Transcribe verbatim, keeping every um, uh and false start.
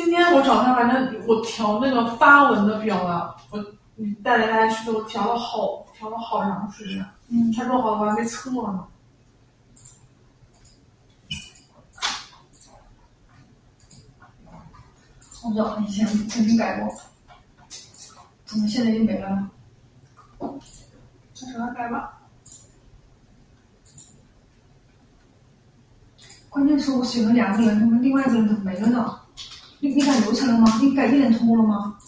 今天我早上反正我调那个发文的表了，我你带来带去的，我调了好调了好长时间。嗯，他说好了，我还没测呢。 我不知道，以前曾经改过，怎么现在就没了呢？ 那让他改吧。 关键是我选了两个人，他们另外一个人怎么没了呢？你你改流程了吗？你改一人通过了吗？